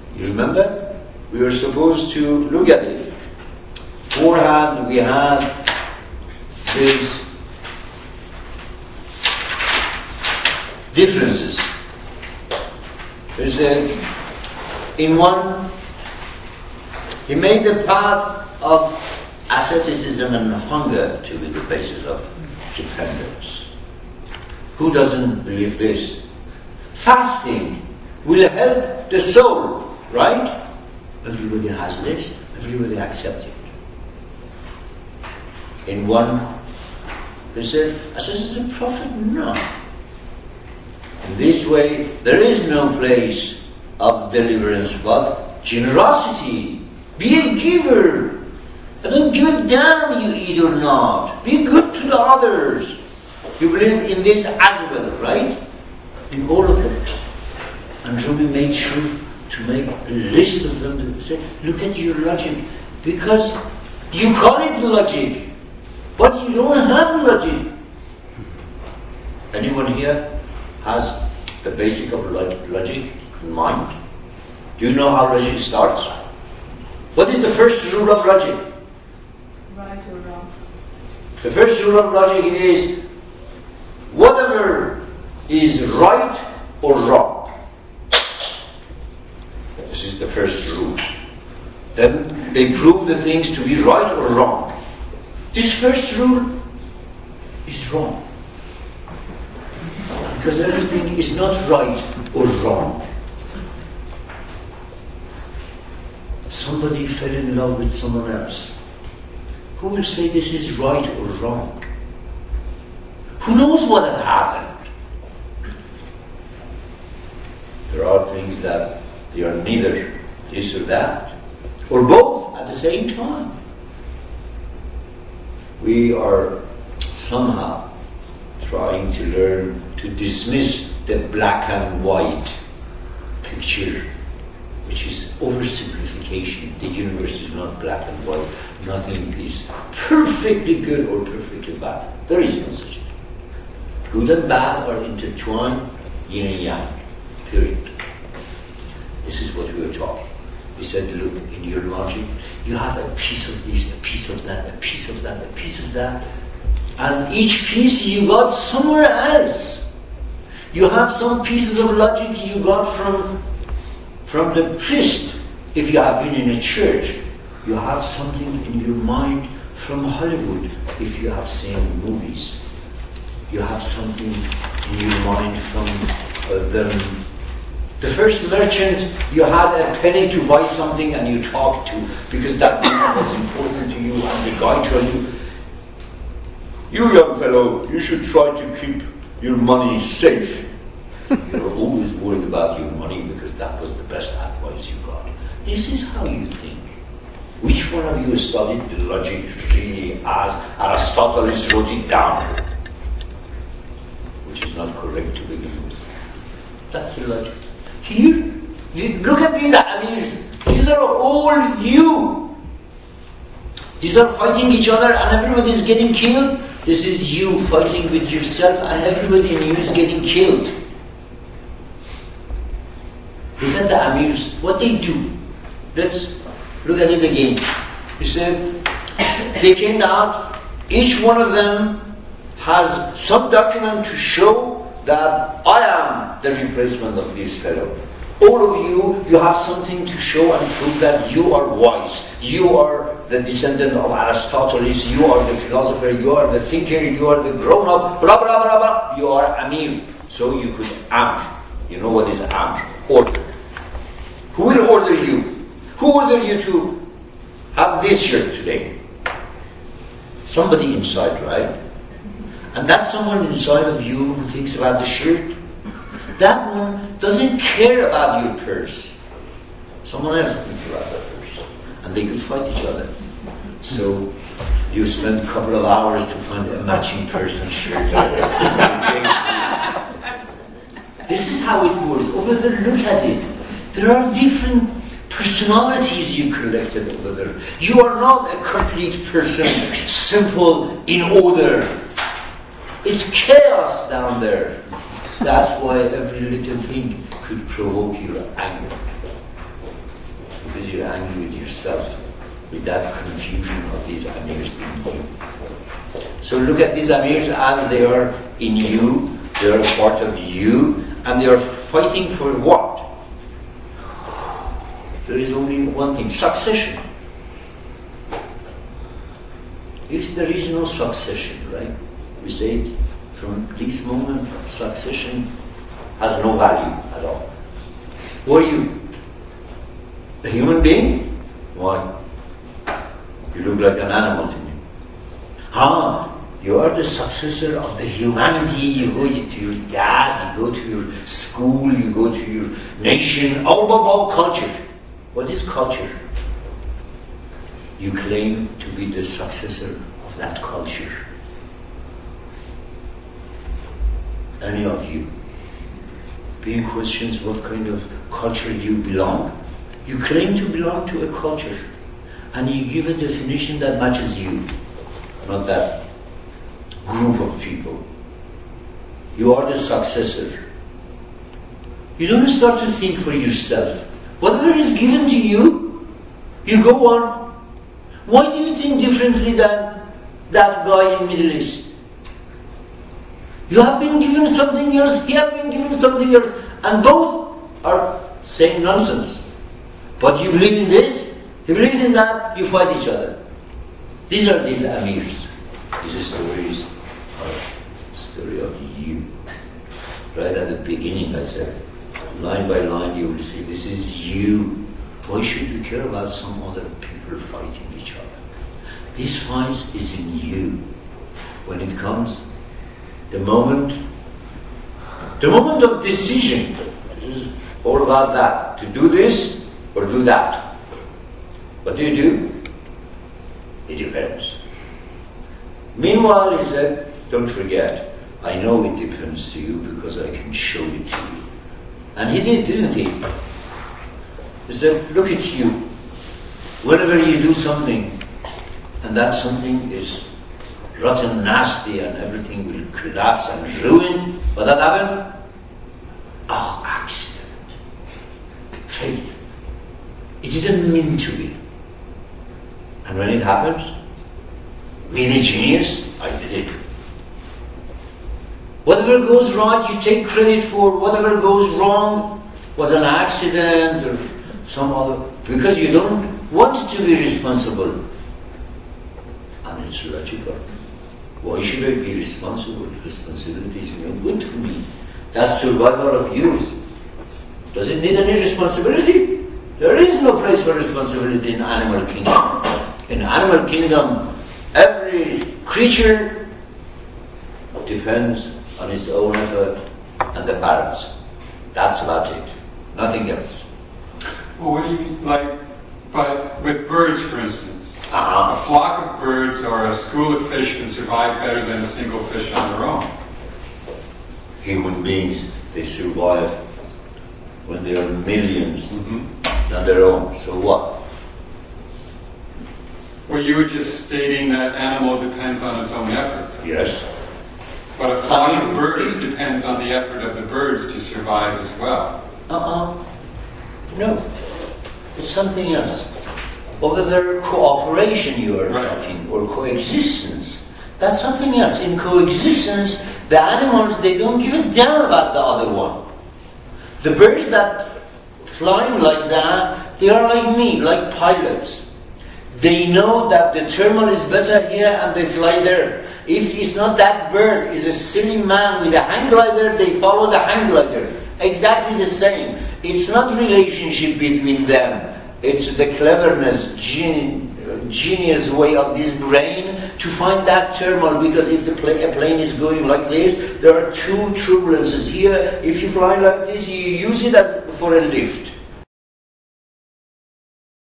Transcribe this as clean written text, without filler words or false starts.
You remember? We were supposed to look at it. Beforehand, we had these differences. There's in one, he made the path of asceticism and hunger to be the basis of dependence. Who doesn't believe this? Fasting will help the soul, right? Everybody has this, everybody accepts it. In one, they said, asceticism profit? No. In this way, there is no place of deliverance but generosity. Be a giver. And don't give a damn you eat or not. Be good to the others. You believe in this as well, right? In all of it. And Rumi made sure to make a list of them to say, look at your logic. Because you call it logic, but you don't have logic. Anyone here has the basic of logic in mind? Do you know how logic starts? What is the first rule of logic? Right or wrong? The first rule of logic is whatever is right or wrong. This is the first rule. Then they prove the things to be right or wrong. This first rule is wrong. Because everything is not right or wrong. Somebody fell in love with someone else. Who will say this is right or wrong? Who knows what had happened? There are things that they are neither this or that, or both at the same time. We are somehow trying to learn to dismiss the black and white picture, which is oversimplification. The universe is not black and white. Nothing is perfectly good or perfectly bad. There is no such thing. Good and bad are intertwined, yin and yang. Period. This is what we were talking. We said, look, in your logic, you have a piece of this, a piece of that, a piece of that, a piece of that. And each piece you got somewhere else. You have some pieces of logic you got from the priest. If you have been in a church, you have something in your mind from Hollywood. If you have seen movies, you have something in your mind from the first merchant. You had a penny to buy something and you talked to because that was important to you, and the guy told you, you young fellow, you should try to keep your money safe. You're always worried about your money because that was the best advice you got. This is how you think. Which one of you studied the logic really as Aristotle wrote it down? Which is not correct to begin with. That's the logic. Here, look at these amirs. These are all you. These are fighting each other and everybody is getting killed. This is you fighting with yourself and everybody in you is getting killed. Look at the amirs, what they do. Let's look at it again. You said, they came out, each one of them has some document to show that I am the replacement of this fellow. All of you, you have something to show and prove that you are wise. You are the descendant of Aristotle. You are the philosopher. You are the thinker. You are the grown-up. Blah, blah, blah, blah. You are Amir. So you could amr. You know what is amr? Order. Who will order you? Who ordered you to have this shirt today? Somebody inside, right? And that someone inside of you who thinks about the shirt, that one doesn't care about your purse. Someone else thinks about that purse. And they could fight each other. So you spend a couple of hours to find a matching purse and shirt. This is how it works. Over there, look at it. There are different personalities you collected over there. You are not a complete person, simple, in order. It's chaos down there. That's why every little thing could provoke your anger. angry with yourself, with that confusion of these amirs in you. So look at these amirs as they are in you, they are part of you, and they are fighting for what? There is only one thing, succession. If there is no succession, right? We say from this moment, succession has no value at all. Who are you? A human being? Why? You look like an animal to me. You are the successor of the humanity. You go to your dad, you go to your school, you go to your nation, all about culture. What is culture? You claim to be the successor of that culture. Any of you being questions what kind of culture you belong? You claim to belong to a culture and you give a definition that matches you, not that group of people. You are the successor. You don't start to think for yourself. Whatever is given to you, you go on. Why do you think differently than that guy in Middle East? You have been given something else, he has been given something else, and both are saying nonsense. But you believe in this, he believes in that, you fight each other. These are these amirs. These stories are the story of you. Right at the beginning I said, line by line you will see this is you. Why should you care about some other people fighting each other? This fight is in you. When it comes, the moment of decision, this is all about that. To do this or do that. What do you do? It depends. Meanwhile, he said, don't forget, I know it depends to you because I can show it to you. And he did, didn't he? He said, look at you. Whenever you do something, and that something is rotten, nasty, and everything will collapse and ruin, what that happened? Oh, accident. Faith. It didn't mean to be. And when it happens, me the genius, I did it. Whatever goes right, you take credit for. Whatever goes wrong was an accident or some other, because you don't want to be responsible. And it's logical. Why should I be responsible? Responsibility is not good for me. That's survival of youth. Does it need any responsibility? There is no place for responsibility in animal kingdom. In animal kingdom, every creature depends on its own effort and the parents. That's about it. Nothing else. Well, what do you mean, but with birds, for instance? A flock of birds or a school of fish can survive better than a single fish on their own. Human beings, they survive when there are millions on their own. So what? Well, you were just stating that animal depends on its own effort. Yes. But a flock of birds depends on the effort of the birds to survive as well. No. It's something else. Over there, cooperation you are talking, or coexistence. That's something else. In coexistence, the animals, they don't give a damn about the other one. The birds that flying like that, they are like me, like pilots. They know that the thermal is better here and they fly there. If it's not that bird, it's a silly man with a hang glider, they follow the hang glider. Exactly the same. It's not relationship between them. It's the cleverness, genius way of this brain to find that thermal, because if a plane is going like this, there are two turbulences here. If you fly like this, you use it as for a lift.